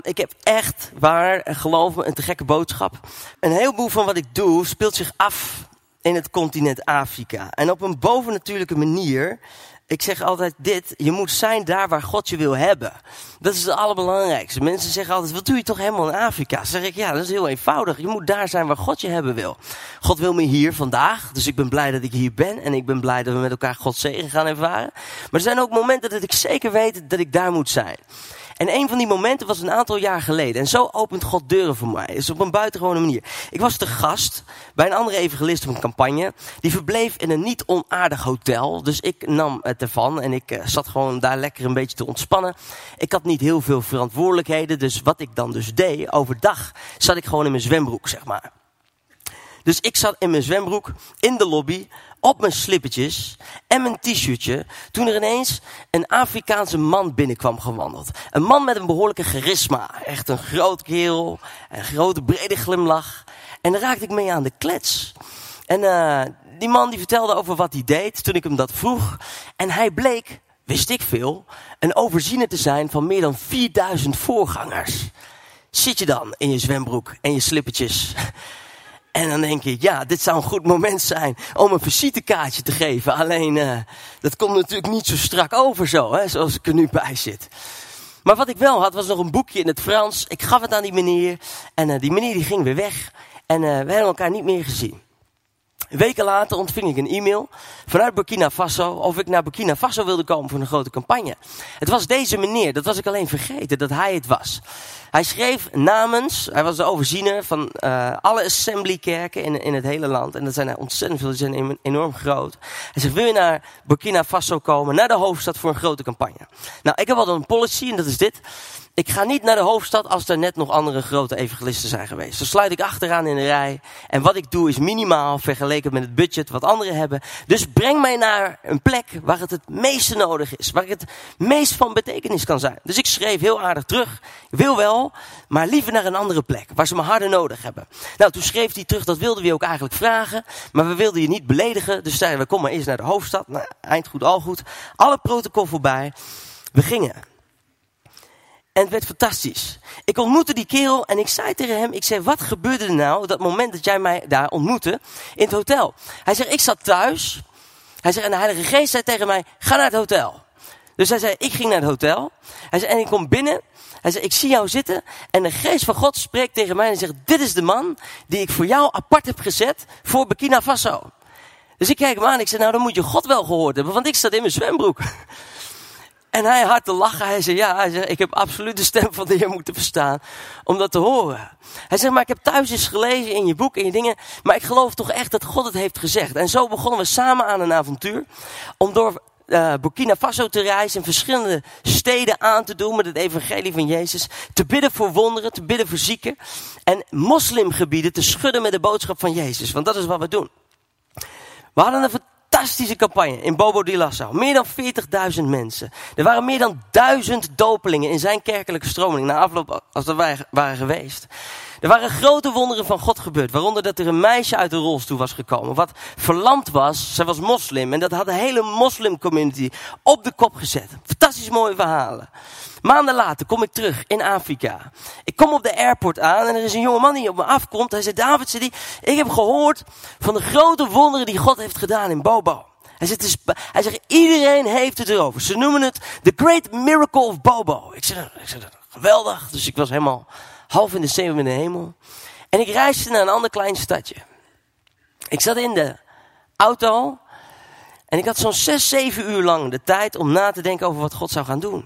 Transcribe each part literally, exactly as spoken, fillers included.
Ik heb echt, waar, en geloof me, een te gekke boodschap. Een heleboel van wat ik doe speelt zich af in het continent Afrika. En op een bovennatuurlijke manier. Ik zeg altijd dit, je moet zijn daar waar God je wil hebben. Dat is het allerbelangrijkste. Mensen zeggen altijd, wat doe je toch helemaal in Afrika? Dan zeg ik, ja, dat is heel eenvoudig. Je moet daar zijn waar God je hebben wil. God wil me hier vandaag, dus ik ben blij dat ik hier ben. En ik ben blij dat we met elkaar Gods zegen gaan ervaren. Maar er zijn ook momenten dat ik zeker weet dat ik daar moet zijn. En een van die momenten was een aantal jaar geleden. En zo opent God deuren voor mij. Dus op een buitengewone manier. Ik was te gast bij een andere evangelist op een campagne. Die verbleef in een niet onaardig hotel. Dus ik nam het ervan. En ik uh, zat gewoon daar lekker een beetje te ontspannen. Ik had niet heel veel verantwoordelijkheden. Dus wat ik dan dus deed, overdag zat ik gewoon in mijn zwembroek, zeg maar. Dus ik zat in mijn zwembroek in de lobby, op mijn slippertjes en mijn t-shirtje, toen er ineens een Afrikaanse man binnenkwam gewandeld. Een man met een behoorlijke charisma. Echt een groot kerel, een grote brede glimlach. En daar raakte ik mee aan de klets. En uh, die man die vertelde over wat hij deed toen ik hem dat vroeg. En hij bleek, wist ik veel, een overziener te zijn van meer dan vierduizend voorgangers. Zit je dan in je zwembroek en je slippertjes? En dan denk ik, ja, dit zou een goed moment zijn om een visitekaartje te geven. Alleen, uh, dat komt natuurlijk niet zo strak over zo, hè, zoals ik er nu bij zit. Maar wat ik wel had, was nog een boekje in het Frans. Ik gaf het aan die meneer. En uh, die meneer die ging weer weg. En uh, we hebben elkaar niet meer gezien. Weken later ontving ik een e-mail vanuit Burkina Faso of ik naar Burkina Faso wilde komen voor een grote campagne. Het was deze meneer, dat was ik alleen vergeten, dat hij het was. Hij schreef namens, hij was de overziener van uh, alle assemblykerken in, in het hele land. En dat zijn er ontzettend veel, die zijn enorm groot. Hij zegt, wil je naar Burkina Faso komen, naar de hoofdstad voor een grote campagne? Nou, ik heb al een policy en dat is dit. Ik ga niet naar de hoofdstad als er net nog andere grote evangelisten zijn geweest. Dan sluit ik achteraan in de rij. En wat ik doe is minimaal vergeleken met het budget wat anderen hebben. Dus breng mij naar een plek waar het het meeste nodig is. Waar ik het meest van betekenis kan zijn. Dus ik schreef heel aardig terug. Ik wil wel, maar liever naar een andere plek. Waar ze me harder nodig hebben. Nou, toen schreef hij terug, dat wilden we je ook eigenlijk vragen. Maar we wilden je niet beledigen. Dus zeiden we, kom maar eerst naar de hoofdstad. Nou, eind goed, al goed. Alle protocol voorbij. We gingen. En het werd fantastisch. Ik ontmoette die kerel en ik zei tegen hem, ik zei, wat gebeurde er nou dat moment dat jij mij daar ontmoette in het hotel? Hij zegt, ik zat thuis. Hij zegt, en de Heilige Geest zei tegen mij, ga naar het hotel. Dus hij zei, ik ging naar het hotel. Hij zei, en ik kom binnen. Hij zei, ik zie jou zitten en de Geest van God spreekt tegen mij en zegt, dit is de man die ik voor jou apart heb gezet voor Burkina Faso. Dus ik kijk hem aan en ik zei, nou dan moet je God wel gehoord hebben, want ik zat in mijn zwembroek. En hij had te lachen. Hij zei, ja, hij zei, ik heb absoluut de stem van de Heer moeten verstaan om dat te horen. Hij zegt, maar ik heb thuis eens gelezen in je boek en je dingen, maar ik geloof toch echt dat God het heeft gezegd. En zo begonnen we samen aan een avontuur om door uh, Burkina Faso te reizen en verschillende steden aan te doen met het evangelie van Jezus. Te bidden voor wonderen, te bidden voor zieken en moslimgebieden te schudden met de boodschap van Jezus. Want dat is wat we doen. We hadden een fantastische campagne in Bobo-Dioulasso. Meer dan veertigduizend mensen. Er waren meer dan duizend dopelingen in zijn kerkelijke stroming na afloop als dat wij waren geweest. Er waren grote wonderen van God gebeurd. Waaronder dat er een meisje uit de rolstoel was gekomen. Wat verlamd was. Zij was moslim. En dat had de hele moslimcommunity op de kop gezet. Fantastisch mooie verhalen. Maanden later kom ik terug in Afrika. Ik kom op de airport aan en er is een jonge man die op me afkomt. Hij zegt, David, zei die, ik heb gehoord van de grote wonderen die God heeft gedaan in Bobo. Hij zegt, is, hij zegt, iedereen heeft het erover. Ze noemen het The Great Miracle of Bobo. Ik zeg, ik zeg geweldig. Dus ik was helemaal half in de zeven in de hemel. En ik reisde naar een ander klein stadje. Ik zat in de auto en ik had zo'n zes, zeven uur lang de tijd om na te denken over wat God zou gaan doen.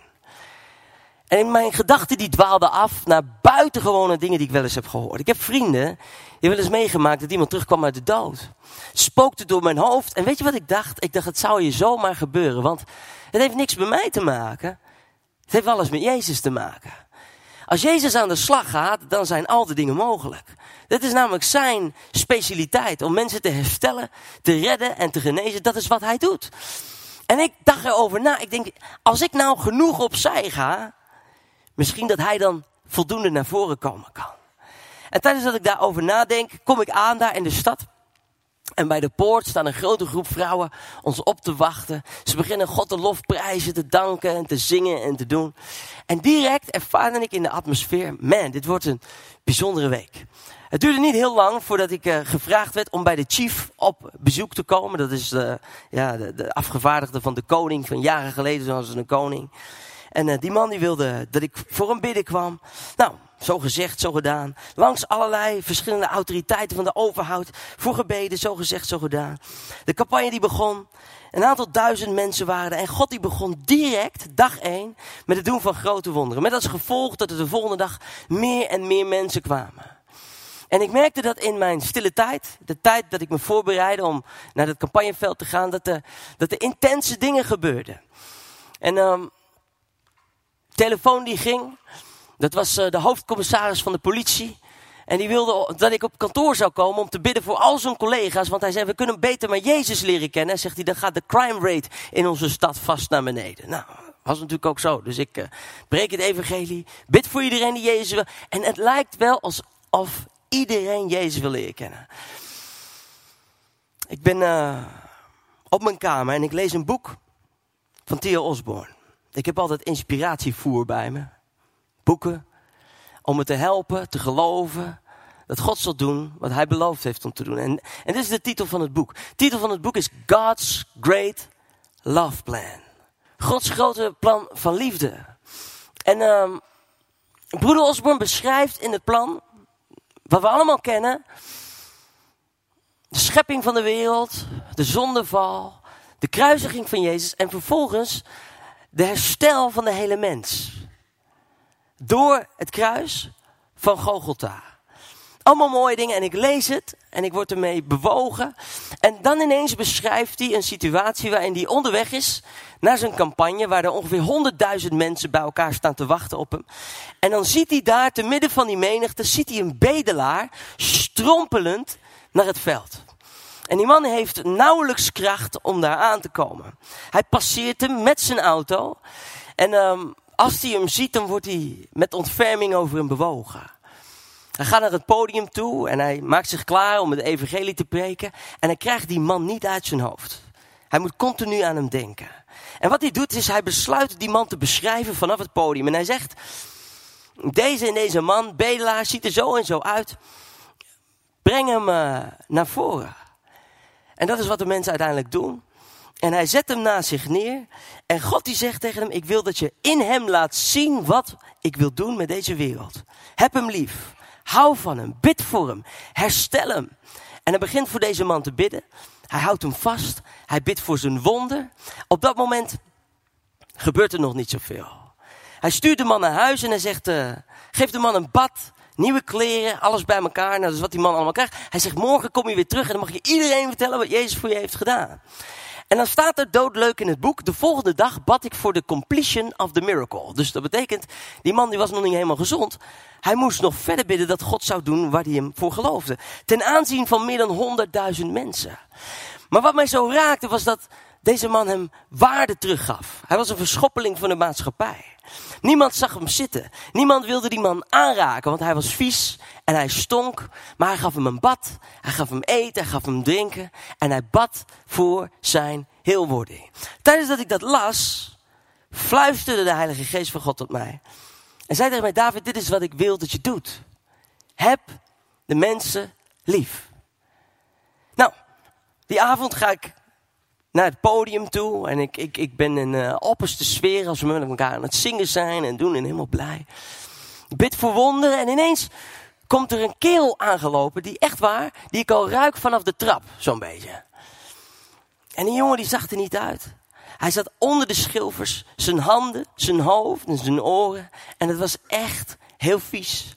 En mijn gedachten die dwaalden af naar buitengewone dingen die ik wel eens heb gehoord. Ik heb vrienden die wel eens meegemaakt dat iemand terugkwam uit de dood. Spookte door mijn hoofd. En weet je wat ik dacht? Ik dacht, het zou je zomaar gebeuren. Want het heeft niks met mij te maken. Het heeft alles met Jezus te maken. Als Jezus aan de slag gaat, dan zijn al die dingen mogelijk. Dit is namelijk zijn specialiteit. Om mensen te herstellen, te redden en te genezen. Dat is wat hij doet. En ik dacht erover na. Ik denk, als ik nou genoeg opzij ga, misschien dat hij dan voldoende naar voren komen kan. En tijdens dat ik daarover nadenk, kom ik aan daar in de stad. En bij de poort staan een grote groep vrouwen ons op te wachten. Ze beginnen God de lof prijzen, te danken en te zingen en te doen. En direct ervaarde ik in de atmosfeer, man, dit wordt een bijzondere week. Het duurde niet heel lang voordat ik uh, gevraagd werd om bij de chief op bezoek te komen. Dat is uh, ja, de, de afgevaardigde van de koning van jaren geleden, zoals een koning. En uh, die man die wilde dat ik voor hem bidden kwam. Nou, zo gezegd, zo gedaan. Langs allerlei verschillende autoriteiten van de overheid. Voor gebeden, zo gezegd, zo gedaan. De campagne die begon. Een aantal duizend mensen waren er. En God die begon direct, dag één, met het doen van grote wonderen. Met als gevolg dat er de volgende dag meer en meer mensen kwamen. En ik merkte dat in mijn stille tijd, de tijd dat ik me voorbereidde om naar het campagneveld te gaan, dat er, dat er intense dingen gebeurden. En um, telefoon die ging, dat was uh, de hoofdcommissaris van de politie. En die wilde dat ik op kantoor zou komen om te bidden voor al zijn collega's. Want hij zei, we kunnen beter maar Jezus leren kennen. En zegt hij, dan gaat de crime rate in onze stad vast naar beneden. Nou, was natuurlijk ook zo. Dus ik uh, breek het evangelie, bid voor iedereen die Jezus wil. En het lijkt wel alsof iedereen Jezus wil leren kennen. Ik ben uh, op mijn kamer en ik lees een boek van Theo Osborne. Ik heb altijd inspiratievoer bij me. Boeken om me te helpen, te geloven dat God zal doen wat hij beloofd heeft om te doen. En, en dit is de titel van het boek. De titel van het boek is God's Great Love Plan. Gods grote plan van liefde. En um, broeder Osborne beschrijft in het plan, wat we allemaal kennen, de schepping van de wereld, de zondeval, de kruisiging van Jezus en vervolgens de herstel van de hele mens. Door het kruis van Golgotha. Allemaal mooie dingen en ik lees het en ik word ermee bewogen. En dan ineens beschrijft hij een situatie waarin hij onderweg is naar zijn campagne, waar er ongeveer honderdduizend mensen bij elkaar staan te wachten op hem. En dan ziet hij daar, te midden van die menigte, ziet hij een bedelaar strompelend naar het veld. En die man heeft nauwelijks kracht om daar aan te komen. Hij passeert hem met zijn auto. En um, als hij hem ziet, dan wordt hij met ontferming over hem bewogen. Hij gaat naar het podium toe en hij maakt zich klaar om het evangelie te preken. En hij krijgt die man niet uit zijn hoofd. Hij moet continu aan hem denken. En wat hij doet is, hij besluit die man te beschrijven vanaf het podium. En hij zegt, deze en deze man, bedelaar, ziet er zo en zo uit. Breng hem uh, naar voren. En dat is wat de mensen uiteindelijk doen. En hij zet hem naast zich neer. En God die zegt tegen hem, ik wil dat je in hem laat zien wat ik wil doen met deze wereld. Heb hem lief. Hou van hem. Bid voor hem. Herstel hem. En hij begint voor deze man te bidden. Hij houdt hem vast. Hij bidt voor zijn wonder. Op dat moment gebeurt er nog niet zoveel. Hij stuurt de man naar huis en hij zegt, uh, geef de man een bad. Nieuwe kleren, alles bij elkaar. Nou, dat is wat die man allemaal krijgt. Hij zegt, morgen kom je weer terug en dan mag je iedereen vertellen wat Jezus voor je heeft gedaan. En dan staat er doodleuk in het boek, de volgende dag bad ik voor de completion of the miracle. Dus dat betekent, die man die was nog niet helemaal gezond. Hij moest nog verder bidden dat God zou doen waar hij hem voor geloofde. Ten aanzien van meer dan honderdduizend mensen. Maar wat mij zo raakte was dat deze man hem waarde teruggaf. Hij was een verschoppeling van de maatschappij. Niemand zag hem zitten. Niemand wilde die man aanraken, want hij was vies en hij stonk. Maar hij gaf hem een bad, hij gaf hem eten, hij gaf hem drinken. En hij bad voor zijn heelwording. Tijdens dat ik dat las, fluisterde de Heilige Geest van God tot mij. En zei tegen mij, David, dit is wat ik wil dat je doet. Heb de mensen lief. Nou, die avond ga ik naar het podium toe. En ik, ik, ik ben in uh, opperste sfeer als we met elkaar aan het zingen zijn en doen en helemaal blij. Ik bid voor wonderen en ineens komt er een kerel aangelopen die echt waar, die ik al ruik vanaf de trap, zo'n beetje. En die jongen die zag er niet uit. Hij zat onder de schilfers, zijn handen, zijn hoofd en zijn oren. En het was echt heel vies.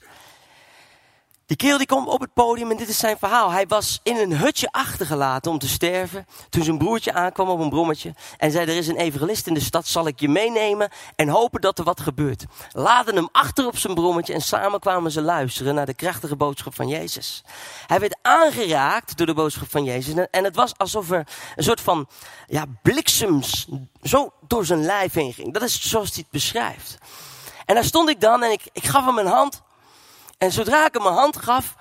Die kerel die komt op het podium en dit is zijn verhaal. Hij was in een hutje achtergelaten om te sterven. Toen zijn broertje aankwam op een brommetje. En zei, er is een evangelist in de stad, zal ik je meenemen en hopen dat er wat gebeurt. Laden hem achter op zijn brommetje en samen kwamen ze luisteren naar de krachtige boodschap van Jezus. Hij werd aangeraakt door de boodschap van Jezus. En het was alsof er een soort van ja, bliksems zo door zijn lijf heen ging. Dat is zoals hij het beschrijft. En daar stond ik dan en ik, ik gaf hem een hand. En zodra ik hem mijn hand gaf,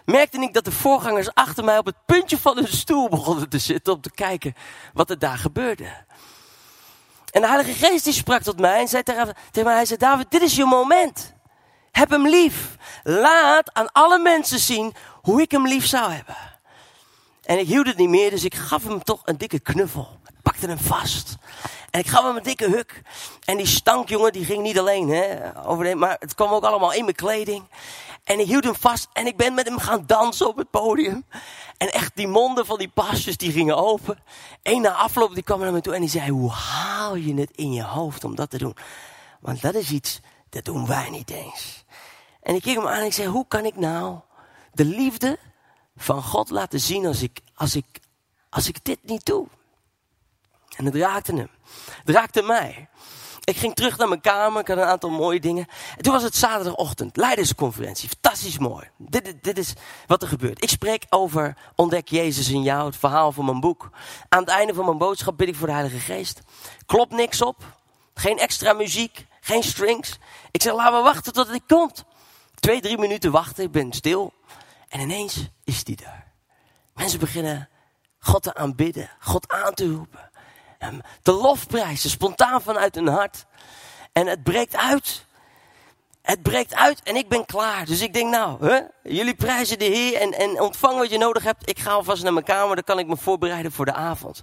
merkte ik dat de voorgangers achter mij op het puntje van hun stoel begonnen te zitten om te kijken wat er daar gebeurde. En de Heilige Geest die sprak tot mij en zei tegen mij, hij zei, David, dit is je moment. Heb hem lief. Laat aan alle mensen zien hoe ik hem lief zou hebben. En ik hield het niet meer, dus ik gaf hem toch een dikke knuffel. Ik pakte hem vast. En ik gaf hem een dikke huk. En die stank, jongen, die ging niet alleen, hè, overheen, maar het kwam ook allemaal in mijn kleding. En ik hield hem vast en ik ben met hem gaan dansen op het podium. En echt, die monden van die pasjes, die gingen open. Eén na afloop, die kwam naar me toe en die zei, hoe haal je het in je hoofd om dat te doen? Want dat is iets, dat doen wij niet eens. En ik keek hem aan en ik zei, hoe kan ik nou de liefde van God laten zien als ik, als ik, als ik dit niet doe? En het raakte hem. Het raakte mij. Ik ging terug naar mijn kamer. Ik had een aantal mooie dingen. En toen was het zaterdagochtend. Leidersconferentie. Fantastisch mooi. Dit, dit, dit is wat er gebeurt. Ik spreek over Ontdek Jezus in jou. Het verhaal van mijn boek. Aan het einde van mijn boodschap bid ik voor de Heilige Geest. Klopt niks op. Geen extra muziek. Geen strings. Ik zeg, laten we wachten tot hij komt. Twee, drie minuten wachten. Ik ben stil. En ineens is hij er. Mensen beginnen God te aanbidden. God aan te roepen. De lofprijzen, spontaan vanuit hun hart. En het breekt uit. Het breekt uit en ik ben klaar. Dus ik denk nou, hè, jullie prijzen de Heer en, en ontvang wat je nodig hebt. Ik ga alvast naar mijn kamer, dan kan ik me voorbereiden voor de avond.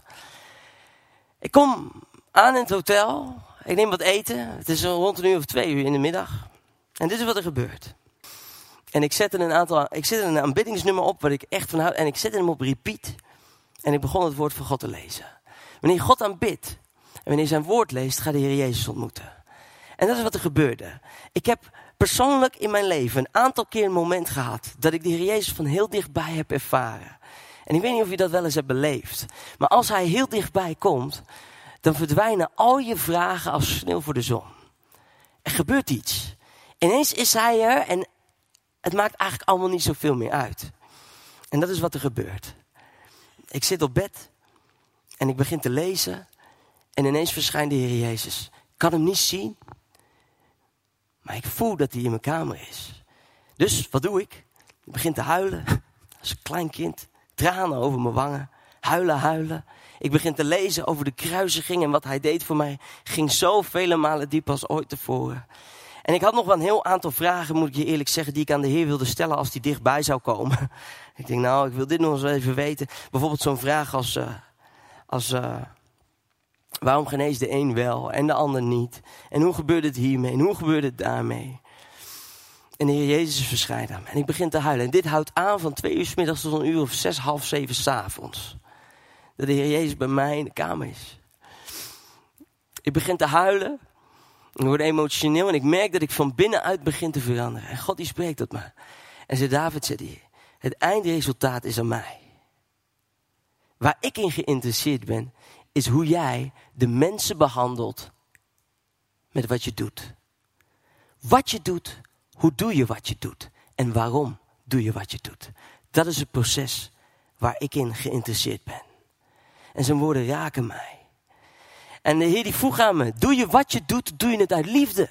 Ik kom aan in het hotel. Ik neem wat eten. Het is rond een uur of twee uur in de middag. En dit is wat er gebeurt. En ik zette een aantal, ik zette een aanbiddingsnummer op waar ik echt van houd. En ik zette hem op repeat. En ik begon het woord van God te lezen. Wanneer God aanbidt en wanneer zijn woord leest, ga de Heer Jezus ontmoeten. En dat is wat er gebeurde. Ik heb persoonlijk in mijn leven een aantal keer een moment gehad dat ik de Heer Jezus van heel dichtbij heb ervaren. En ik weet niet of je dat wel eens hebt beleefd. Maar als hij heel dichtbij komt, dan verdwijnen al je vragen als sneeuw voor de zon. Er gebeurt iets. Ineens is hij er en het maakt eigenlijk allemaal niet zoveel meer uit. En dat is wat er gebeurt. Ik zit op bed. En ik begin te lezen. En ineens verschijnt de Heer Jezus. Ik kan hem niet zien. Maar ik voel dat hij in mijn kamer is. Dus wat doe ik? Ik begin te huilen. Als een klein kind. Tranen over mijn wangen. Huilen, huilen. Ik begin te lezen over de kruisiging. En wat hij deed voor mij ging zo vele malen diep als ooit tevoren. En ik had nog wel een heel aantal vragen, moet ik je eerlijk zeggen, die ik aan de Heer wilde stellen als hij dichtbij zou komen. Ik denk nou, ik wil dit nog eens even weten. Bijvoorbeeld zo'n vraag als... Uh, Als, uh, waarom geneest de een wel en de ander niet? En hoe gebeurt het hiermee? En hoe gebeurt het daarmee? En de Heer Jezus verschijnt aan me. En ik begin te huilen. En dit houdt aan van twee uur 's middags tot een uur of zes, half zeven 's avonds. Dat de Heer Jezus bij mij in de kamer is. Ik begin te huilen. Ik word emotioneel. En ik merk dat ik van binnenuit begin te veranderen. En God die spreekt tot me. En zei, David, zei hij, het eindresultaat is aan mij. Waar ik in geïnteresseerd ben, is hoe jij de mensen behandelt met wat je doet. Wat je doet, hoe doe je wat je doet en waarom doe je wat je doet. Dat is het proces waar ik in geïnteresseerd ben. En zijn woorden raken mij. En de Heer die vroeg aan me, doe je wat je doet, doe je het uit liefde?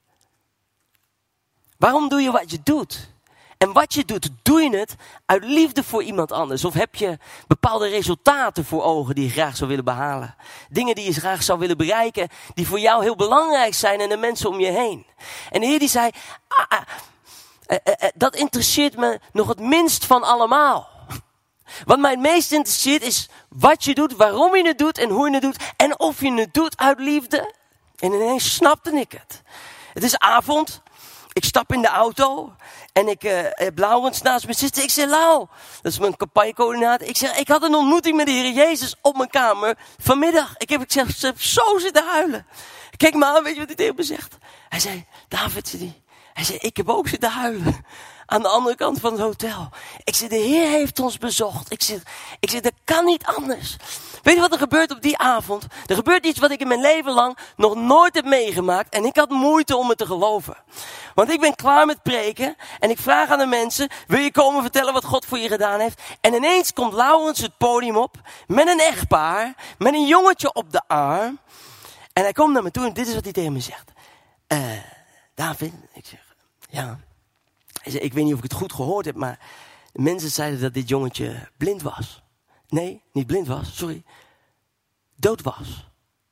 Waarom doe je wat je doet? En wat je doet, doe je het uit liefde voor iemand anders? Of heb je bepaalde resultaten voor ogen die je graag zou willen behalen? Dingen die je graag zou willen bereiken, die voor jou heel belangrijk zijn en de mensen om je heen. En de Heer die zei, ah, ah, eh, eh, dat interesseert me nog het minst van allemaal. Wat mij het meest interesseert is wat je doet, waarom je het doet en hoe je het doet. En of je het doet uit liefde. En ineens snapte ik het. Het is avond. Ik stap in de auto en ik uh, heb Laurens naast me zitten. Ik zeg, Lau, dat is mijn campagnecoördinator. Ik zeg, ik had een ontmoeting met de Heer Jezus op mijn kamer vanmiddag. Ik heb, ik zeg, ik heb zo zitten huilen. Kijk me aan, weet je wat hij tegen me zegt? Hij zei, David, zei hij, hij zei, ik heb ook zitten huilen. Aan de andere kant van het hotel. Ik zeg, de Heer heeft ons bezocht. Ik zeg, ik zeg, dat kan niet anders. Weet je wat er gebeurt op die avond? Er gebeurt iets wat ik in mijn leven lang nog nooit heb meegemaakt. En ik had moeite om het te geloven. Want ik ben klaar met preken. En ik vraag aan de mensen, wil je komen vertellen wat God voor je gedaan heeft? En ineens komt Laurens het podium op. Met een echtpaar. Met een jongetje op de arm. En hij komt naar me toe en dit is wat hij tegen me zegt. Uh, David, ik zeg, ja. Hij zei, ik weet niet of ik het goed gehoord heb, maar De mensen zeiden dat dit jongetje blind was. Nee, niet blind was, sorry. Dood was.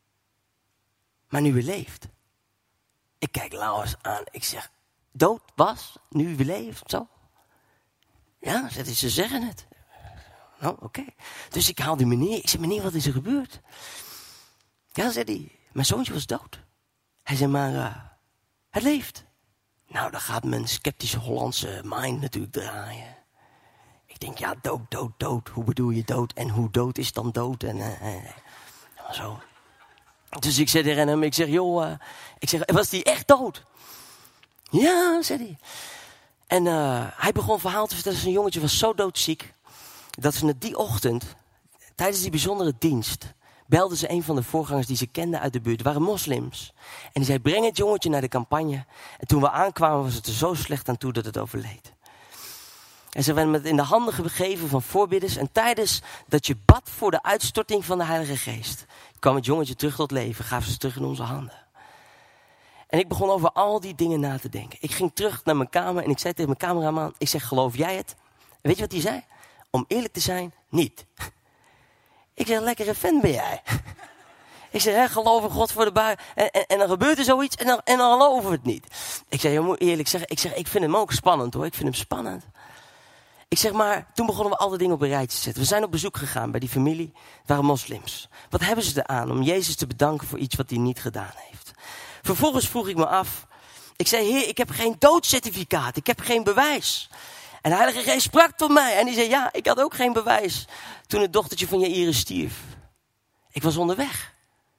Maar nu weer leeft. Ik kijk Laurens aan. Ik zeg, dood was, nu weer leeft, zo. Ja, ze zeggen het. Nou, oké. Okay. Dus ik haal die meneer. Ik zeg, meneer, wat is er gebeurd? Ja, zei hij, mijn zoontje was dood. Hij zei, maar uh, het leeft. Nou, dan gaat mijn sceptische Hollandse mind natuurlijk draaien. Ik denk, ja, dood, dood, dood. Hoe bedoel je dood? En hoe dood is dan dood? En uh, uh, zo. Dus ik zei tegen hem, ik zeg, joh, uh, ik zeg, was die echt dood? Ja, zei hij. En uh, hij begon een verhaal te vertellen. Zijn jongetje was zo doodziek, dat ze het die ochtend, tijdens die bijzondere dienst, belden ze een van de voorgangers die ze kenden uit de buurt. Het waren moslims. En die zei, breng het jongetje naar de campagne. En toen we aankwamen was het er zo slecht aan toe dat het overleed. En ze werden met in de handen gegeven van voorbidders. En tijdens dat je bad voor de uitstorting van de Heilige Geest, kwam het jongetje terug tot leven. Gaven ze terug in onze handen. En ik begon over al die dingen na te denken. Ik ging terug naar mijn kamer en ik zei tegen mijn cameraman, ik zeg, geloof jij het? En weet je wat hij zei? Om eerlijk te zijn, niet. Ik zeg, lekkere fan ben jij. Ik zeg, hè, geloof in God voor de bui. En, en, en dan gebeurt er zoiets en dan, en dan geloven we het niet. Ik zeg, je moet eerlijk zeggen, ik zeg, ik vind hem ook spannend hoor. Ik vind hem spannend. Ik zeg maar, toen begonnen we alle dingen op een rijtje te zetten. We zijn op bezoek gegaan bij die familie. Het waren moslims. Wat hebben ze eraan om Jezus te bedanken voor iets wat hij niet gedaan heeft? Vervolgens vroeg ik me af. Ik zei, Heer, ik heb geen doodcertificaat. Ik heb geen bewijs. En de Heilige Geest sprak tot mij. En die zei, ja, ik had ook geen bewijs toen het dochtertje van Jairus stierf. Ik was onderweg.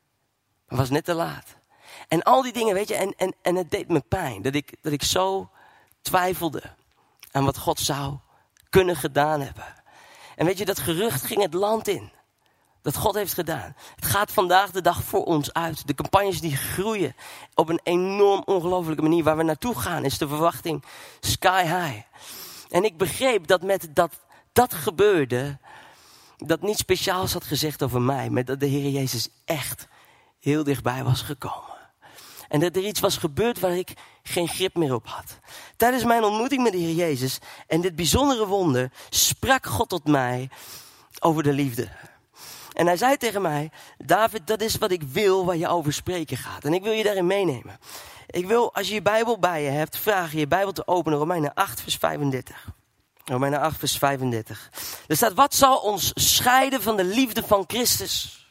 Het was net te laat. En al die dingen, weet je, en, en, en het deed me pijn. Dat ik, dat ik zo twijfelde aan wat God zou kunnen gedaan hebben. En weet je, dat gerucht ging het land in. Dat God heeft gedaan. Het gaat vandaag de dag voor ons uit. De campagnes die groeien op een enorm ongelofelijke manier. Waar we naartoe gaan is de verwachting sky high. En ik begreep dat met dat, dat gebeurde, dat niets speciaals had gezegd over mij. Maar dat de Heer Jezus echt heel dichtbij was gekomen. En dat er iets was gebeurd waar ik geen grip meer op had. Tijdens mijn ontmoeting met de Heer Jezus en dit bijzondere wonder sprak God tot mij over de liefde. En hij zei tegen mij, David, dat is wat ik wil waar je over spreken gaat. En ik wil je daarin meenemen. Ik wil, als je je Bijbel bij je hebt, vraag je je Bijbel te openen. Romeinen acht, vers vijfendertig. Romeinen acht, vers vijfendertig. Er staat, wat zal ons scheiden van de liefde van Christus?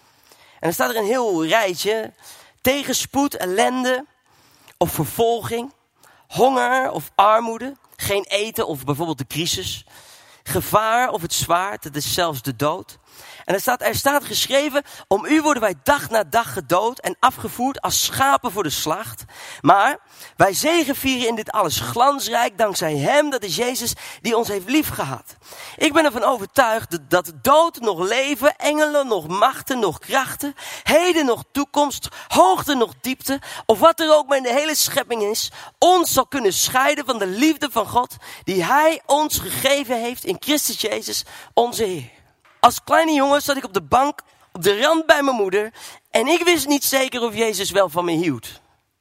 En er staat er een heel rijtje. Tegenspoed, ellende of vervolging. Honger of armoede. Geen eten of bijvoorbeeld de crisis. Gevaar of het zwaard, het is zelfs de dood. En er staat, er staat geschreven, om u worden wij dag na dag gedood en afgevoerd als schapen voor de slacht. Maar wij zegevieren in dit alles glansrijk dankzij hem, dat is Jezus, die ons heeft liefgehad. Ik ben ervan overtuigd dat dood nog leven, engelen nog machten, nog krachten, heden nog toekomst, hoogte nog diepte, of wat er ook maar in de hele schepping is, ons zal kunnen scheiden van de liefde van God, die hij ons gegeven heeft in Christus Jezus, onze Heer. Als kleine jongen zat ik op de bank, op de rand bij mijn moeder. En ik wist niet zeker of Jezus wel van me hield.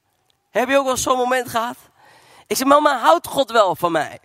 Heb je ook wel zo'n moment gehad? Ik zei, mama, houdt God wel van mij?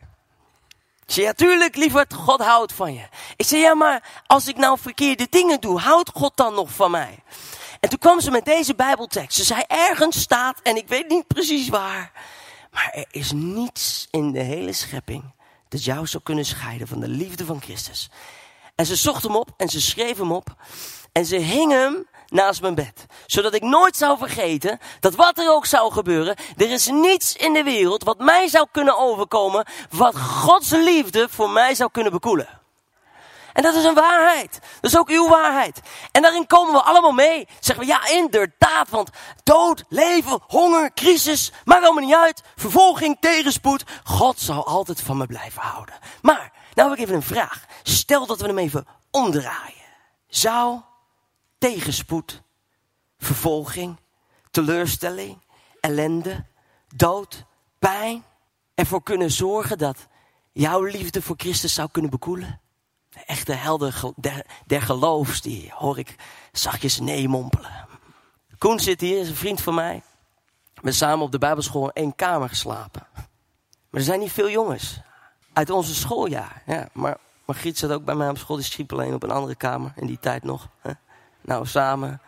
Ik zei, ja, tuurlijk, lieverd, God houdt van je. Ik zei, ja, maar als ik nou verkeerde dingen doe, houdt God dan nog van mij? En toen kwam ze met deze Bijbeltekst. Ze zei, ergens staat, en ik weet niet precies waar, maar er is niets in de hele schepping dat jou zou kunnen scheiden van de liefde van Christus. En ze zocht hem op en ze schreef hem op. En ze hing hem naast mijn bed. Zodat ik nooit zou vergeten dat wat er ook zou gebeuren, er is niets in de wereld wat mij zou kunnen overkomen, wat Gods liefde voor mij zou kunnen bekoelen. En dat is een waarheid. Dat is ook uw waarheid. En daarin komen we allemaal mee. Zeggen we, ja, inderdaad, want dood, leven, honger, crisis, maakt allemaal niet uit. Vervolging, tegenspoed. God zal altijd van me blijven houden. Maar, nou heb ik even een vraag. Stel dat we hem even omdraaien. Zou tegenspoed, vervolging, teleurstelling, ellende, dood, pijn ervoor kunnen zorgen dat jouw liefde voor Christus zou kunnen bekoelen? De echte helden der, der geloofs, die hoor ik zachtjes nee mompelen. Koen zit hier, is een vriend van mij. We hebben samen op de Bijbelschool in één kamer geslapen. Maar er zijn niet veel jongens. Uit onze schooljaar. Ja, maar Margriet zat ook bij mij op school. Die schiep alleen op een andere kamer. In die tijd nog. Hè? Nou, samen.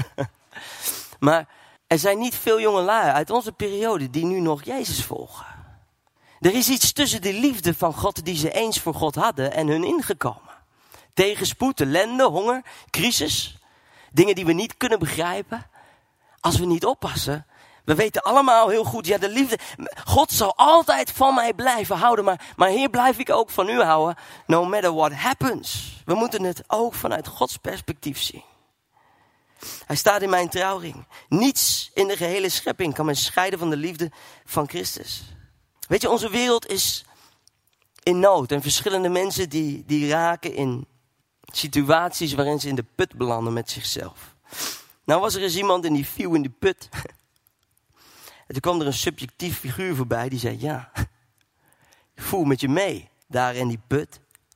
Maar er zijn niet veel jongelui uit onze periode die nu nog Jezus volgen. Er is iets tussen de liefde van God die ze eens voor God hadden en hun ingekomen. Tegenspoed, ellende, honger, crisis. Dingen die we niet kunnen begrijpen. Als we niet oppassen. We weten allemaal heel goed, ja, de liefde. God zal altijd van mij blijven houden. Maar, maar Heer, blijf ik ook van u houden. No matter what happens. We moeten het ook vanuit Gods perspectief zien. Hij staat in mijn trouwring. Niets in de gehele schepping kan me scheiden van de liefde van Christus. Weet je, onze wereld is in nood. En verschillende mensen die, die raken in situaties waarin ze in de put belanden met zichzelf. Nou was er eens iemand en die viel in de put. En toen kwam er een subjectief figuur voorbij die zei, ja, ik voel met je mee, daar in die put.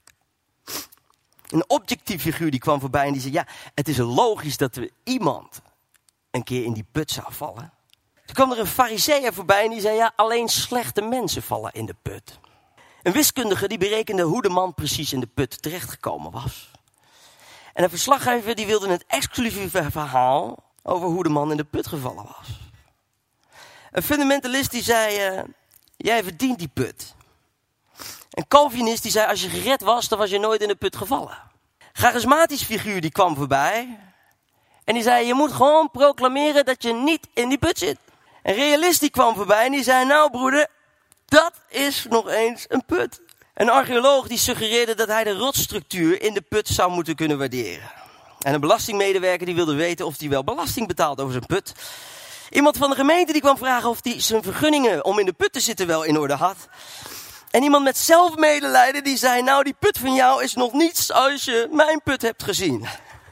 Een objectief figuur die kwam voorbij en die zei, ja, het is logisch dat er iemand een keer in die put zou vallen. Toen kwam er een farizeeër voorbij en die zei, ja, alleen slechte mensen vallen in de put. Een wiskundige die berekende hoe de man precies in de put terechtgekomen was. En een verslaggever die wilde het exclusieve verhaal over hoe de man in de put gevallen was. Een fundamentalist die zei, uh, jij verdient die put. Een Calvinist die zei, als je gered was, dan was je nooit in de put gevallen. Charismatisch figuur die kwam voorbij. En die zei, je moet gewoon proclameren dat je niet in die put zit. Een realist die kwam voorbij en die zei, nou broeder, dat is nog eens een put. Een archeoloog die suggereerde dat hij de rotsstructuur in de put zou moeten kunnen waarderen. En een belastingmedewerker die wilde weten of hij wel belasting betaalt over zijn put. Iemand van de gemeente die kwam vragen of hij zijn vergunningen om in de put te zitten wel in orde had. En iemand met zelfmedelijden die zei, nou die put van jou is nog niets als je mijn put hebt gezien.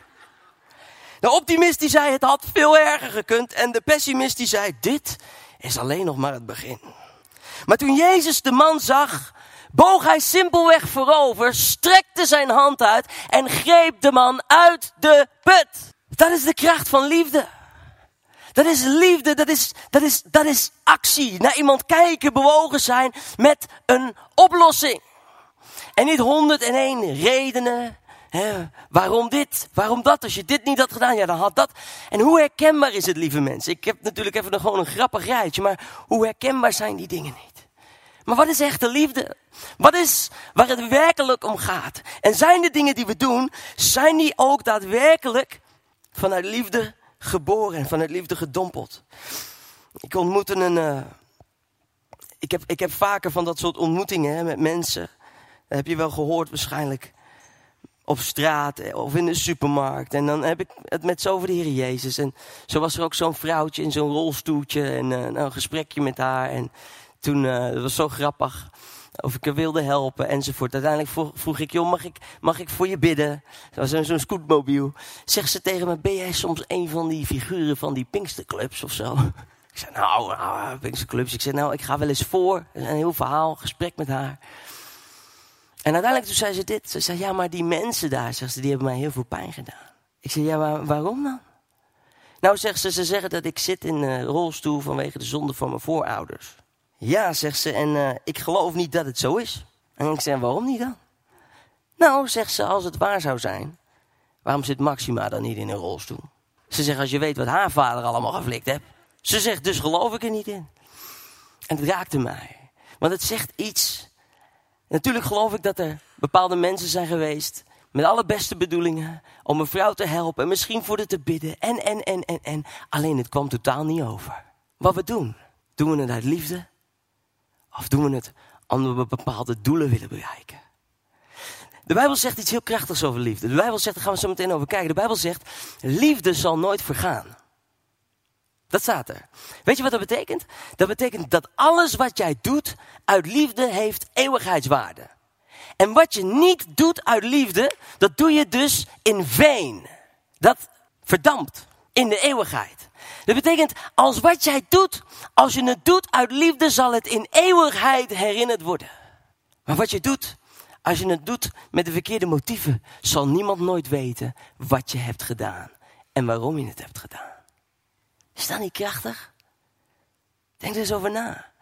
De optimist die zei, het had veel erger gekund. En de pessimist die zei, dit is alleen nog maar het begin. Maar toen Jezus de man zag, boog hij simpelweg voorover, strekte zijn hand uit en greep de man uit de put. Dat is de kracht van liefde. Dat is liefde, dat is, dat is, dat is actie. Naar iemand kijken, bewogen zijn met een oplossing. En niet honderd en één redenen. Hè, waarom dit, waarom dat? Als je dit niet had gedaan, ja dan had dat. En hoe herkenbaar is het, lieve mensen? Ik heb natuurlijk even nog gewoon een grappig rijtje, maar hoe herkenbaar zijn die dingen niet? Maar wat is echte liefde? Wat is waar het werkelijk om gaat? En zijn de dingen die we doen, zijn die ook daadwerkelijk vanuit liefde geboren en vanuit liefde gedompeld? Ik ontmoette een... Uh, ik, heb, ik heb vaker van dat soort ontmoetingen hè, met mensen. Dat heb je wel gehoord waarschijnlijk. Op straat of in de supermarkt. En dan heb ik het met zo over de Heer Jezus. En zo was er ook zo'n vrouwtje in zo'n rolstoeltje. En uh, nou, een gesprekje met haar. En toen, uh, dat was zo grappig. Of ik haar wilde helpen enzovoort. Uiteindelijk vroeg, vroeg ik, joh, mag ik, mag ik voor je bidden? Dat was zo'n scootmobiel. Zegt ze tegen me, ben jij soms een van die figuren van die Pinksterclubs of zo? Ik zei, nou, nou Pinksterclubs. Ik zei, nou, ik ga wel eens voor. Een heel verhaal, gesprek met haar. En uiteindelijk toen zei ze dit. Ze zei, ja, maar die mensen daar, zegt ze, die hebben mij heel veel pijn gedaan. Ik zei, ja, maar waarom dan? Nou, zegt ze, ze zeggen dat ik zit in een rolstoel vanwege de zonde van mijn voorouders. Ja, zegt ze, en uh, ik geloof niet dat het zo is. En ik zei, waarom niet dan? Nou, zegt ze, als het waar zou zijn, waarom zit Maxima dan niet in een rolstoel? Ze zegt, als je weet wat haar vader allemaal geflikt heeft. Ze zegt, dus geloof ik er niet in. En het raakte mij. Want het zegt iets. Natuurlijk geloof ik dat er bepaalde mensen zijn geweest met alle beste bedoelingen om een vrouw te helpen en misschien voor haar te bidden. En, en, en, en, en. Alleen het kwam totaal niet over. Wat we doen, doen we het uit liefde? Of doen we het omdat we bepaalde doelen willen bereiken? De Bijbel zegt iets heel krachtigs over liefde. De Bijbel zegt, daar gaan we zo meteen over kijken. De Bijbel zegt, liefde zal nooit vergaan. Dat staat er. Weet je wat dat betekent? Dat betekent dat alles wat jij doet uit liefde heeft eeuwigheidswaarde. En wat je niet doet uit liefde, dat doe je dus in vain. Dat verdampt in de eeuwigheid. Dat betekent, als wat jij doet, als je het doet uit liefde, zal het in eeuwigheid herinnerd worden. Maar wat je doet, als je het doet met de verkeerde motieven, zal niemand nooit weten wat je hebt gedaan en waarom je het hebt gedaan. Is dat niet krachtig? Denk er eens over na.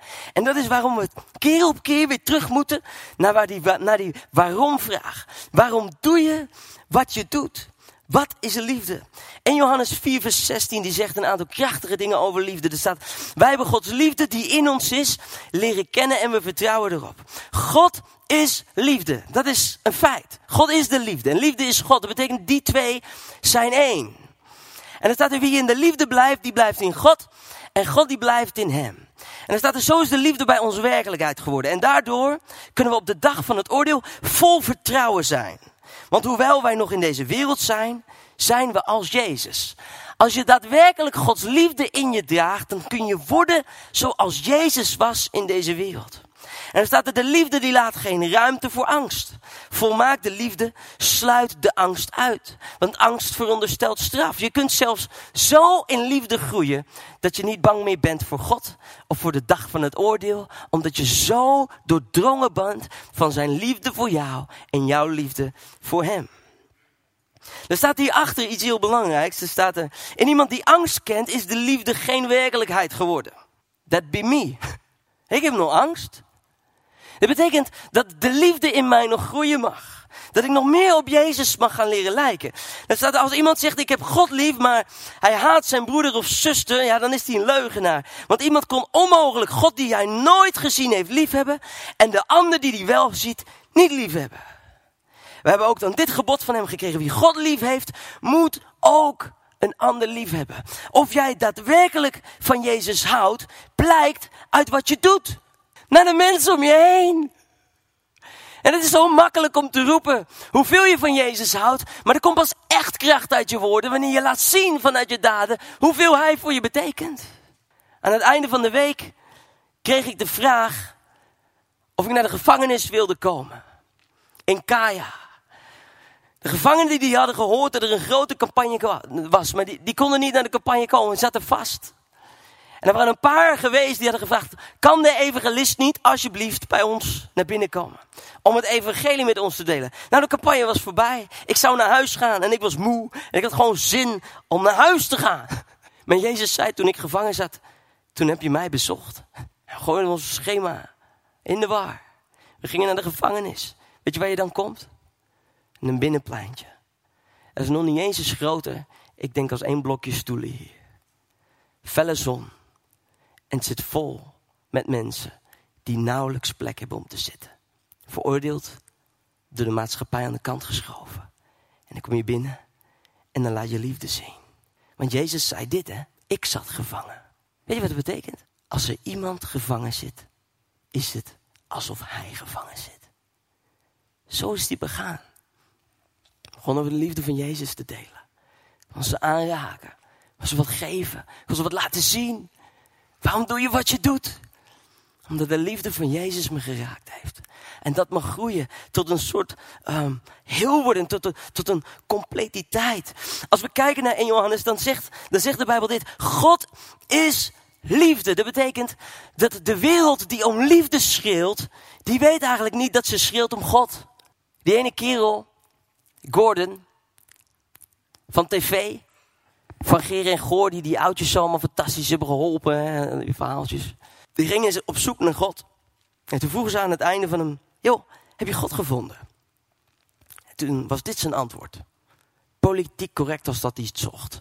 En dat is waarom we keer op keer weer terug moeten naar, waar die, naar die waarom-vraag. Waarom doe je wat je doet? Wat is de liefde? En Johannes vier vers zestien die zegt een aantal krachtige dingen over liefde. Er staat, wij hebben Gods liefde die in ons is leren kennen en we vertrouwen erop. God is liefde. Dat is een feit. God is de liefde. En liefde is God. Dat betekent die twee zijn één. En er staat er wie in de liefde blijft, die blijft in God. En God die blijft in hem. En er staat er, zo is de liefde bij ons werkelijkheid geworden. En daardoor kunnen we op de dag van het oordeel vol vertrouwen zijn. Want hoewel wij nog in deze wereld zijn, zijn we als Jezus. Als je daadwerkelijk Gods liefde in je draagt, dan kun je worden zoals Jezus was in deze wereld. En er staat er, de liefde die laat geen ruimte voor angst. Volmaakte liefde sluit de angst uit. Want angst veronderstelt straf. Je kunt zelfs zo in liefde groeien dat je niet bang meer bent voor God of voor de dag van het oordeel. Omdat je zo doordrongen bent van zijn liefde voor jou en jouw liefde voor hem. Er staat hierachter iets heel belangrijks. Er staat er, in iemand die angst kent is de liefde geen werkelijkheid geworden. That be me. Ik heb nog angst. Dat betekent dat de liefde in mij nog groeien mag. Dat ik nog meer op Jezus mag gaan leren lijken. Dat staat, als iemand zegt, ik heb God lief, maar hij haat zijn broeder of zuster, ja, dan is hij een leugenaar. Want iemand kon onmogelijk God die hij nooit gezien heeft liefhebben en de ander die hij wel ziet niet liefhebben. We hebben ook dan dit gebod van hem gekregen. Wie God lief heeft, moet ook een ander lief hebben. Of jij daadwerkelijk van Jezus houdt, blijkt uit wat je doet. Naar de mensen om je heen. En het is zo makkelijk om te roepen hoeveel je van Jezus houdt. Maar er komt pas echt kracht uit je woorden wanneer je laat zien vanuit je daden hoeveel hij voor je betekent. Aan het einde van de week kreeg ik de vraag of ik naar de gevangenis wilde komen. In Kaya. De gevangenen die hadden gehoord dat er een grote campagne was. Maar die, die konden niet naar de campagne komen, ze zaten vast. En er waren een paar geweest die hadden gevraagd, kan de evangelist niet alsjeblieft bij ons naar binnen komen? Om het evangelie met ons te delen. Nou, de campagne was voorbij. Ik zou naar huis gaan en ik was moe. En ik had gewoon zin om naar huis te gaan. Maar Jezus zei toen ik gevangen zat, toen heb je mij bezocht. Gewoon ons schema in de war. We gingen naar de gevangenis. Weet je waar je dan komt? In een binnenpleintje. Dat is nog niet eens eens groter. Ik denk als één blokje stoelen hier. Felle zon. En het zit vol met mensen die nauwelijks plek hebben om te zitten. Veroordeeld, door de maatschappij aan de kant geschoven. En dan kom je binnen en dan laat je liefde zien. Want Jezus zei dit, hè. Ik zat gevangen. Weet je wat het betekent? Als er iemand gevangen zit, is het alsof hij gevangen zit. Zo is die begaan. Gewoon over de liefde van Jezus te delen. Van ze aanraken. Van ze wat geven. Van ze wat laten zien. Waarom doe je wat je doet? Omdat de liefde van Jezus me geraakt heeft. En dat mag groeien tot een soort um, heel worden. Tot een, tot een completiteit. Als we kijken naar Eerste Johannes, dan zegt, dan zegt de Bijbel dit. God is liefde. Dat betekent dat de wereld die om liefde schreeuwt, die weet eigenlijk niet dat ze schreeuwt om God. Die ene kerel, Gordon, van tv, van Geer en Goor, die die oudjes zo allemaal fantastisch hebben geholpen, hè, die verhaaltjes. Die gingen op zoek naar God. En toen vroegen ze aan het einde van hem, joh, heb je God gevonden? En toen was dit zijn antwoord. Politiek correct als dat hij het zocht.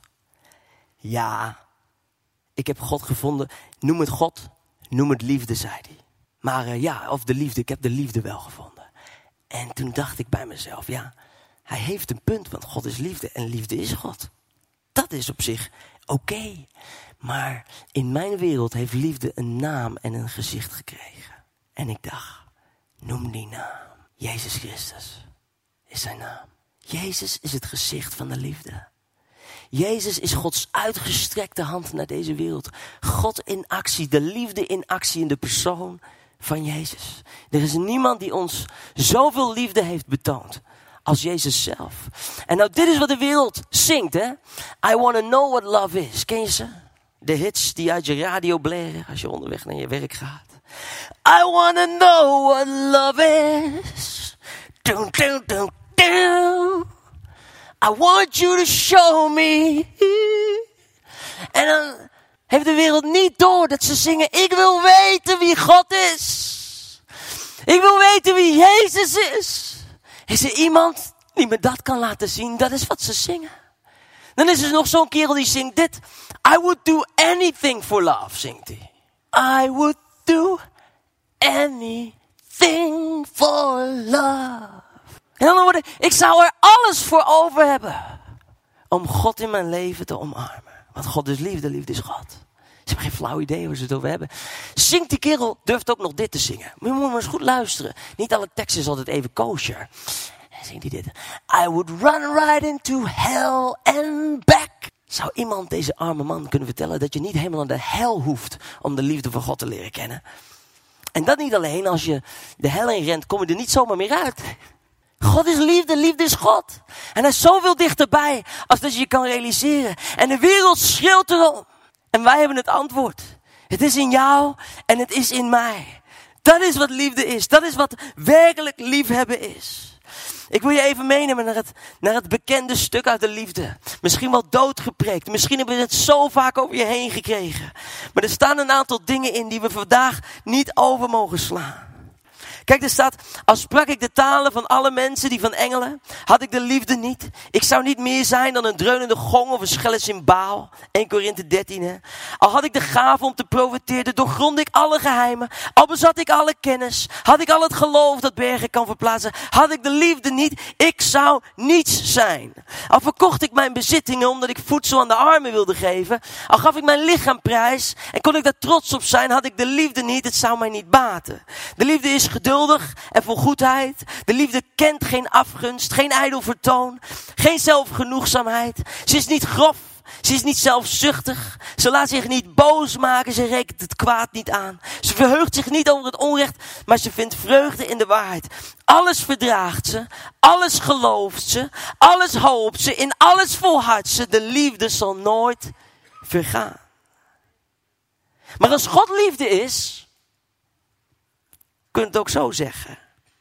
Ja, ik heb God gevonden. Noem het God, noem het liefde, zei hij. Maar uh, ja, of de liefde, ik heb de liefde wel gevonden. En toen dacht ik bij mezelf, ja, hij heeft een punt, want God is liefde en liefde is God. Dat is op zich oké. Okay. Maar in mijn wereld heeft liefde een naam en een gezicht gekregen. En ik dacht, noem die naam. Jezus Christus is zijn naam. Jezus is het gezicht van de liefde. Jezus is Gods uitgestrekte hand naar deze wereld. God in actie, de liefde in actie in de persoon van Jezus. Er is niemand die ons zoveel liefde heeft betoond als Jezus zelf. En nou, dit is wat de wereld zingt, hè. I want to know what love is. Ken je ze? De hits die uit je radio blaren als je onderweg naar je werk gaat. I want to know what love is. Doom, doom, doom, doom. I want you to show me. En dan heeft de wereld niet door dat ze zingen, ik wil weten wie God is. Ik wil weten wie Jezus is. Is er iemand die me dat kan laten zien? Dat is wat ze zingen. Dan is er nog zo'n kerel die zingt dit. I would do anything for love, zingt hij. I would do anything for love. En dan worden, ik zou er alles voor over hebben om God in mijn leven te omarmen. Want God is liefde, liefde is God. Ze hebben geen flauw idee waar ze het over hebben. Zingt die kerel, durft ook nog dit te zingen. Maar je moet maar eens goed luisteren. Niet alle tekst is altijd even kosher. En zingt hij dit. I would run right into hell and back. Zou iemand deze arme man kunnen vertellen dat je niet helemaal naar de hel hoeft om de liefde van God te leren kennen? En dat niet alleen, als je de hel in rent, kom je er niet zomaar meer uit. God is liefde, liefde is God. En hij is zoveel dichterbij als dat je je kan realiseren. En de wereld schreeuwt erom. En wij hebben het antwoord. Het is in jou en het is in mij. Dat is wat liefde is. Dat is wat werkelijk liefhebben is. Ik wil je even meenemen naar het, naar het bekende stuk uit de liefde. Misschien wel doodgepreekt. Misschien hebben we het zo vaak over je heen gekregen. Maar er staan een aantal dingen in die we vandaag niet over mogen slaan. Kijk, er staat, als sprak ik de talen van alle mensen die van engelen, had ik de liefde niet. Ik zou niet meer zijn dan een dreunende gong of een schelle cymbaal. Eerste Korinthe dertien, hè. Al had ik de gave om te profiteren, doorgrondde ik alle geheimen. Al bezat ik alle kennis, had ik al het geloof dat bergen kan verplaatsen. Had ik de liefde niet, ik zou niets zijn. Al verkocht ik mijn bezittingen omdat ik voedsel aan de armen wilde geven. Al gaf ik mijn lichaam prijs en kon ik daar trots op zijn, had ik de liefde niet, het zou mij niet baten. De liefde is geduldig en vol goedheid. De liefde kent geen afgunst, geen ijdel vertoon, geen zelfgenoegzaamheid. Ze is niet grof, ze is niet zelfzuchtig. Ze laat zich niet boos maken, ze rekent het kwaad niet aan. Ze verheugt zich niet over het onrecht, maar ze vindt vreugde in de waarheid. Alles verdraagt ze, alles gelooft ze, alles hoopt ze, in alles volhardt ze. De liefde zal nooit vergaan. Maar als God liefde is, kun je het ook zo zeggen.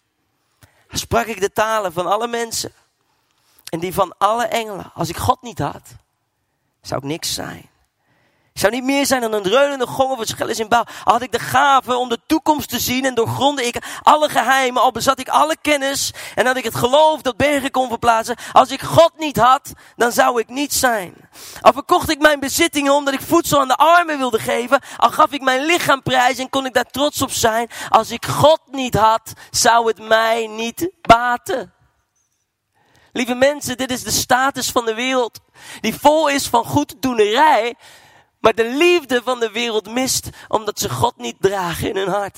Sprak ik de talen van alle mensen en die van alle engelen. Als ik God niet had, zou ik niks zijn. Ik zou niet meer zijn dan een dreunende gong of een schelle cymbaal. Al had ik de gave om de toekomst te zien en doorgrondde ik alle geheimen. Al bezat ik alle kennis en had ik het geloof dat bergen kon verplaatsen. Als ik God niet had, dan zou ik niets zijn. Al verkocht ik mijn bezittingen omdat ik voedsel aan de armen wilde geven. Al gaf ik mijn lichaam prijs en kon ik daar trots op zijn. Als ik God niet had, zou het mij niet baten. Lieve mensen, dit is de status van de wereld die vol is van goeddoenerij, maar de liefde van de wereld mist omdat ze God niet dragen in hun hart.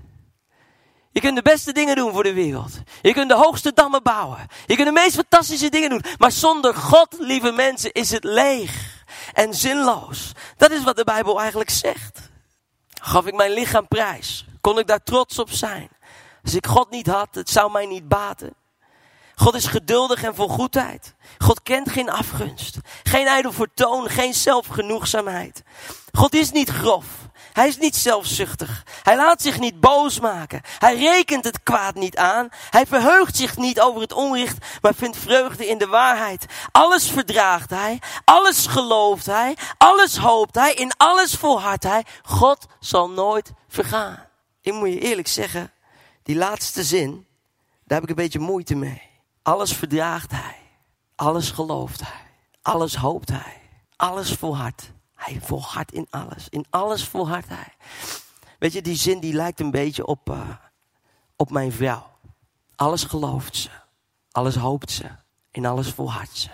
Je kunt de beste dingen doen voor de wereld. Je kunt de hoogste dammen bouwen. Je kunt de meest fantastische dingen doen. Maar zonder God, lieve mensen, is het leeg en zinloos. Dat is wat de Bijbel eigenlijk zegt. Gaf ik mijn lichaam prijs, kon ik daar trots op zijn. Als ik God niet had, het zou mij niet baten. God is geduldig en vol goedheid. God kent geen afgunst. Geen ijdel vertoon, geen zelfgenoegzaamheid. God is niet grof. Hij is niet zelfzuchtig. Hij laat zich niet boos maken. Hij rekent het kwaad niet aan. Hij verheugt zich niet over het onrecht, maar vindt vreugde in de waarheid. Alles verdraagt hij. Alles gelooft hij. Alles hoopt hij. In alles volhardt hij. God zal nooit vergaan. Ik moet je eerlijk zeggen, die laatste zin, daar heb ik een beetje moeite mee. Alles verdraagt hij. Alles gelooft hij. Alles hoopt hij. Alles volhardt. Hij volhardt in alles. In alles volhardt hij. Weet je, die zin die lijkt een beetje op, uh, op mijn vrouw. Alles gelooft ze. Alles hoopt ze. In alles volhardt ze.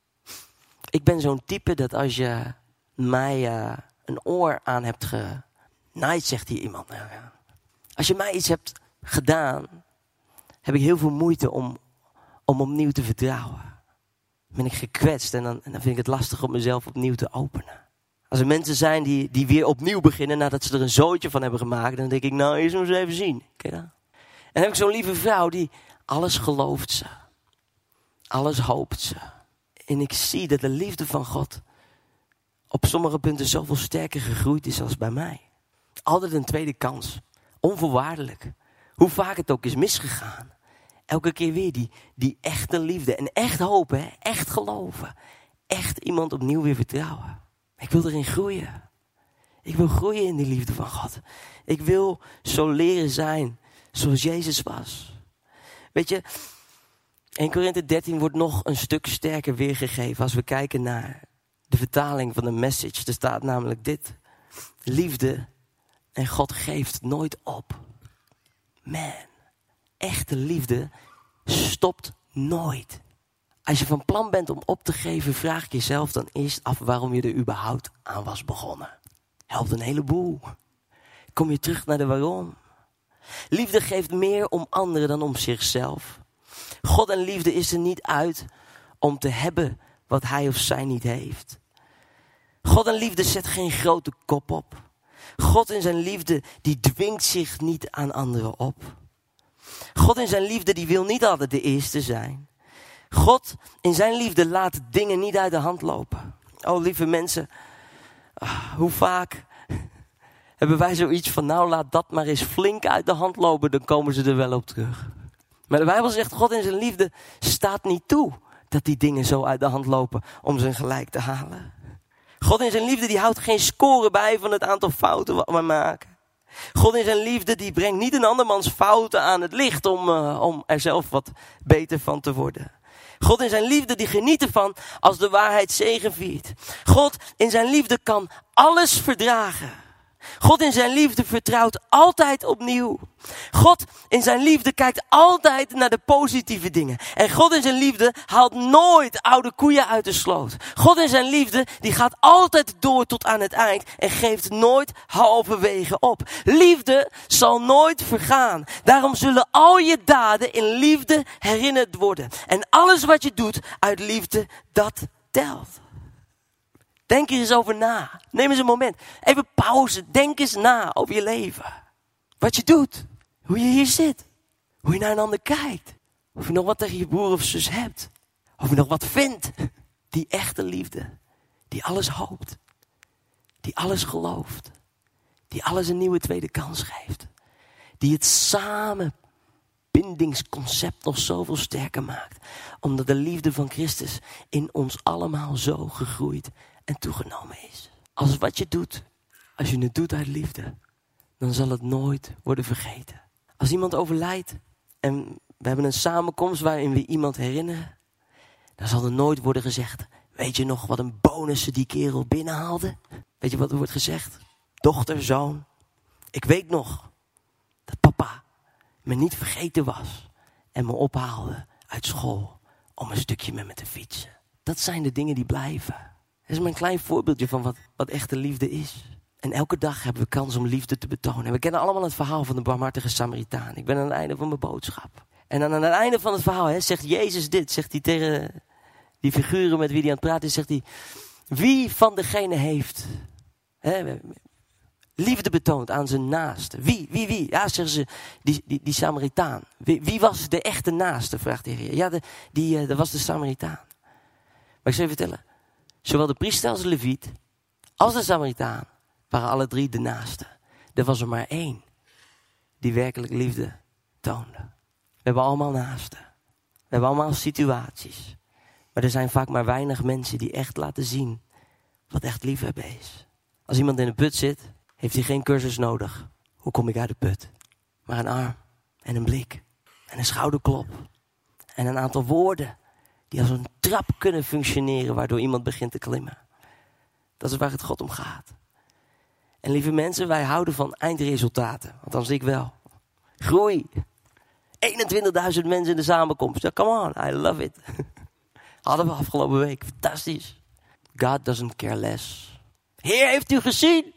Ik ben zo'n type dat als je mij uh, een oor aan hebt genaaid, zegt hier iemand. Nou, ja. Als je mij iets hebt gedaan, heb ik heel veel moeite om, om opnieuw te vertrouwen. Ben ik gekwetst en dan, en dan vind ik het lastig om mezelf opnieuw te openen. Als er mensen zijn die, die weer opnieuw beginnen nadat ze er een zootje van hebben gemaakt, dan denk ik, nou, eerst eens even zien. Ken je dat? En dan heb ik zo'n lieve vrouw die alles gelooft ze. Alles hoopt ze. En ik zie dat de liefde van God op sommige punten zoveel sterker gegroeid is als bij mij. Altijd een tweede kans. Onvoorwaardelijk. Hoe vaak het ook is misgegaan. Elke keer weer die, die echte liefde. En echt hopen, hè? Echt geloven. Echt iemand opnieuw weer vertrouwen. Ik wil erin groeien. Ik wil groeien in die liefde van God. Ik wil zo leren zijn zoals Jezus was. Weet je, in Korinthe dertien wordt nog een stuk sterker weergegeven als we kijken naar de vertaling van de Message. Er staat namelijk dit. Liefde en God geeft nooit op. Man, echte liefde stopt nooit. Als je van plan bent om op te geven, vraag jezelf dan eerst af waarom je er überhaupt aan was begonnen. Helpt een heleboel. Kom je terug naar de waarom. Liefde geeft meer om anderen dan om zichzelf. God en liefde is er niet uit om te hebben wat hij of zij niet heeft. God en liefde zet geen grote kop op. God in zijn liefde die dwingt zich niet aan anderen op. God in zijn liefde die wil niet altijd de eerste zijn. God in zijn liefde laat dingen niet uit de hand lopen. Oh lieve mensen, hoe vaak hebben wij zoiets van nou laat dat maar eens flink uit de hand lopen, dan komen ze er wel op terug. Maar de Bijbel zegt God in zijn liefde staat niet toe dat die dingen zo uit de hand lopen om zijn gelijk te halen. God in zijn liefde die houdt geen score bij van het aantal fouten wat we maken. God in zijn liefde die brengt niet een andermans fouten aan het licht om, uh, om er zelf wat beter van te worden. God in zijn liefde die geniet ervan als de waarheid zegeviert. God in zijn liefde kan alles verdragen. God in zijn liefde vertrouwt altijd opnieuw. God in zijn liefde kijkt altijd naar de positieve dingen. En God in zijn liefde haalt nooit oude koeien uit de sloot. God in zijn liefde die gaat altijd door tot aan het eind en geeft nooit halverwege op. Liefde zal nooit vergaan. Daarom zullen al je daden in liefde herinnerd worden. En alles wat je doet uit liefde, dat telt. Denk er eens over na. Neem eens een moment. Even pauze. Denk eens na over je leven. Wat je doet. Hoe je hier zit. Hoe je naar een ander kijkt. Of je nog wat tegen je broer of zus hebt. Of je nog wat vindt. Die echte liefde. Die alles hoopt. Die alles gelooft. Die alles een nieuwe tweede kans geeft. Die het samenbindingsconcept nog zoveel sterker maakt. Omdat de liefde van Christus in ons allemaal zo gegroeid en toegenomen is. Als wat je doet, als je het doet uit liefde, dan zal het nooit worden vergeten. Als iemand overlijdt en we hebben een samenkomst waarin we iemand herinneren, dan zal er nooit worden gezegd, weet je nog wat een bonus die kerel binnenhaalde? Weet je wat er wordt gezegd? Dochter, zoon, ik weet nog dat papa me niet vergeten was en me ophaalde uit school om een stukje met me te fietsen. Dat zijn de dingen die blijven. Dat is maar een klein voorbeeldje van wat, wat echte liefde is. En elke dag hebben we kans om liefde te betonen. En we kennen allemaal het verhaal van de barmhartige Samaritaan. Ik ben aan het einde van mijn boodschap. En dan aan het einde van het verhaal hè, zegt Jezus dit. Zegt hij tegen die figuren met wie hij aan het praten is. Zegt hij, wie van degene heeft hè, liefde betoond aan zijn naaste? Wie, wie, wie? Ja, zeggen ze, die, die, die Samaritaan. Wie, wie was de echte naaste, vraagt de Heer. Ja, de, die, uh, dat was de Samaritaan. Maar ik zal je vertellen. Zowel de priester als de leviet, als de Samaritaan, waren alle drie de naasten. Er was er maar één die werkelijk liefde toonde. We hebben allemaal naasten. We hebben allemaal situaties. Maar er zijn vaak maar weinig mensen die echt laten zien wat echt liefhebben is. Als iemand in de put zit, heeft hij geen cursus nodig. Hoe kom ik uit de put? Maar een arm en een blik en een schouderklop en een aantal woorden die als een trap kunnen functioneren, waardoor iemand begint te klimmen. Dat is waar het God om gaat. En lieve mensen, wij houden van eindresultaten. Althans ik wel. Groei. eenentwintigduizend mensen in de samenkomst. Ja, come on, I love it. Hadden we afgelopen week. Fantastisch. God doesn't care less. Heer, heeft u gezien?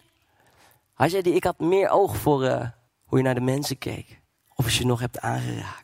Hij zei, ik had meer oog voor uh, hoe je naar de mensen keek. Of als je nog hebt aangeraakt.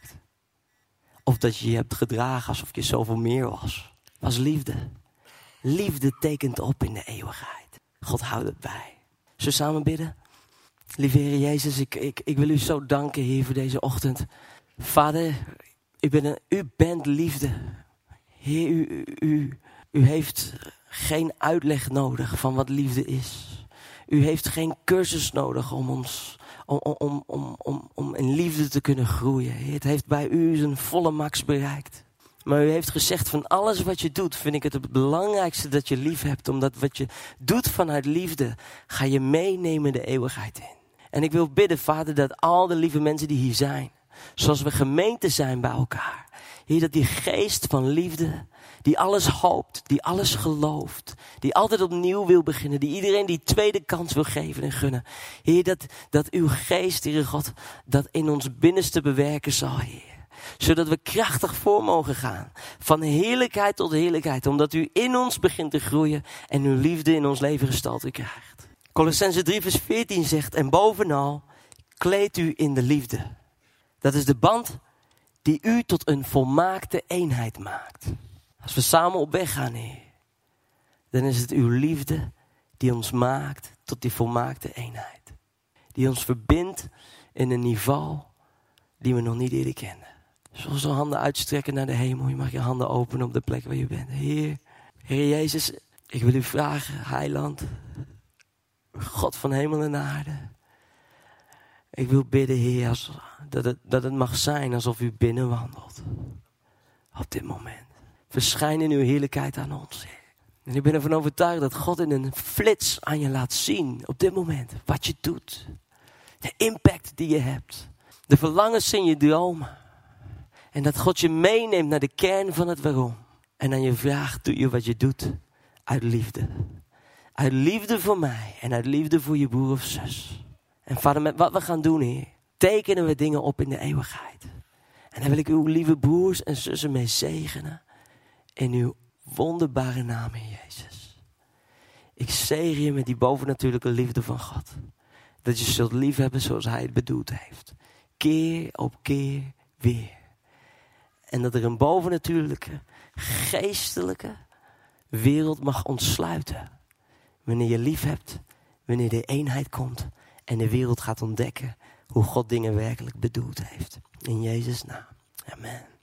Of dat je je hebt gedragen alsof je zoveel meer was. Was liefde. Liefde tekent op in de eeuwigheid. God houdt het bij. Zullen we samen bidden? Lieve Heer Jezus, ik, ik, ik wil u zo danken hier voor deze ochtend. Vader, u bent, een, u bent liefde. Heer, u, u, u, u heeft geen uitleg nodig van wat liefde is. U heeft geen cursus nodig om ons... Om, om, om, om, om in liefde te kunnen groeien. Het heeft bij u zijn volle max bereikt. Maar u heeft gezegd, van alles wat je doet, vind ik het het belangrijkste dat je lief hebt. Omdat wat je doet vanuit liefde, ga je meenemen de eeuwigheid in. En ik wil bidden, Vader, dat al de lieve mensen die hier zijn, zoals we gemeente zijn bij elkaar. Heer, dat die geest van liefde, die alles hoopt, die alles gelooft, die altijd opnieuw wil beginnen, die iedereen die tweede kans wil geven en gunnen. Heer, dat, dat uw geest, Heere God, dat in ons binnenste bewerken zal, Heer. Zodat we krachtig voor mogen gaan. Van heerlijkheid tot heerlijkheid. Omdat u in ons begint te groeien en uw liefde in ons leven gestalte krijgt. Colossenzen drie vers veertien zegt, en bovenal kleed u in de liefde. Dat is de band die u tot een volmaakte eenheid maakt. Als we samen op weg gaan, Heer, dan is het uw liefde die ons maakt tot die volmaakte eenheid. Die ons verbindt in een niveau die we nog niet eerder kenden. Zoals we handen uitstrekken naar de hemel. Je mag je handen openen op de plek waar je bent. Heer, Heer Jezus, ik wil u vragen, Heiland, God van hemel en aarde. Ik wil bidden, Heer, als, dat, het, dat het mag zijn alsof u binnenwandelt. Op dit moment. Verschijn in uw heerlijkheid aan ons, Heer. En ik ben ervan overtuigd dat God in een flits aan je laat zien, op dit moment, wat je doet. De impact die je hebt. De verlangens in je dromen. En dat God je meeneemt naar de kern van het waarom. En aan je vraagt, doe je wat je doet uit liefde. Uit liefde voor mij en uit liefde voor je broer of zus. En Vader, met wat we gaan doen, Heer, tekenen we dingen op in de eeuwigheid. En daar wil ik uw lieve broers en zussen mee zegenen. In uw wonderbare naam, Heer Jezus. Ik zegen je met die bovennatuurlijke liefde van God. Dat je zult liefhebben zoals hij het bedoeld heeft. Keer op keer weer. En dat er een bovennatuurlijke, geestelijke wereld mag ontsluiten. Wanneer je lief hebt, wanneer de eenheid komt en de wereld gaat ontdekken hoe God dingen werkelijk bedoeld heeft. In Jezus' naam. Amen.